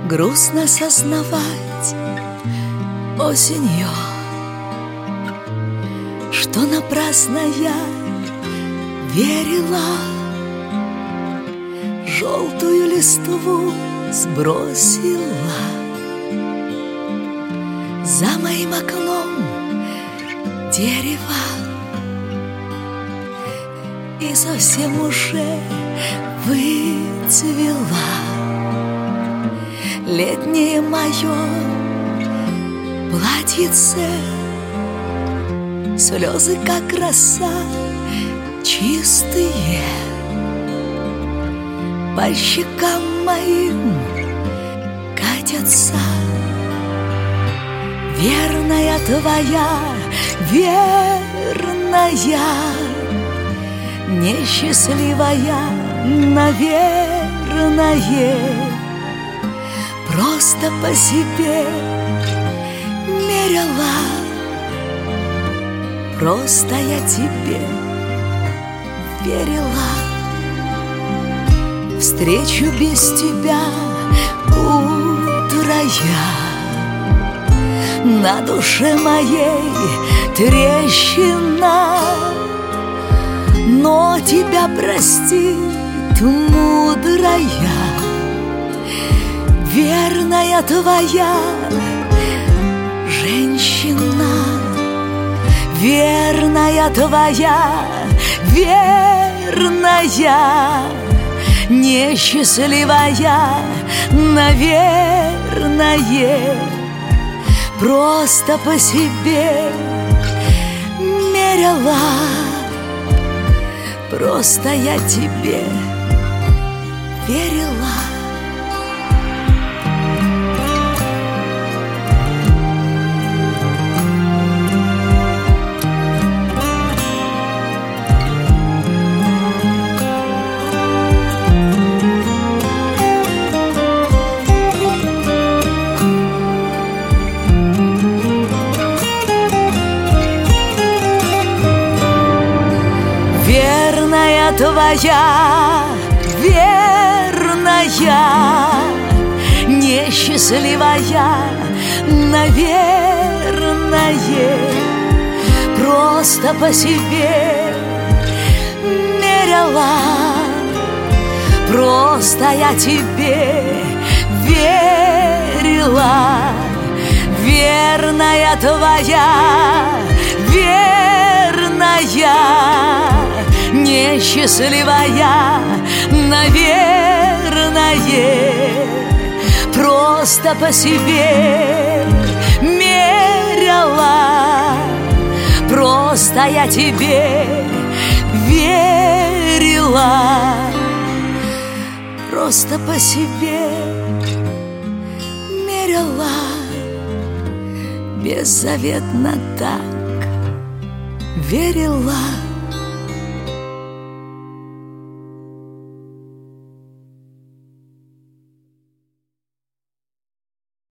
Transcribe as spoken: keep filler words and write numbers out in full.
Грустно сознавать осенью, что напрасно я верила, желтую листву сбросила. За моим окном дерево, и совсем уже выцвела. Летнее мое платьице, слезы, как роса, чистые, по щекам моим катятся. Верная твоя, верная, несчастливая, наверное, просто по себе мерила. Просто я тебе верила. Встречу без тебя утро я, на душе моей трещина, но тебя простит мудрая, верная твоя женщина. Верная твоя, верная, несчастливая, наверное, просто по себе мерила. Просто я тебе верила. Верная твоя, верная, несчастливая, наверное, просто по себе мерила. Просто я тебе верила. Верная твоя, верная, несчастливая, наверное, просто по себе мерила. Просто я тебе верила. Просто по себе мерила. Беззаветно так верила.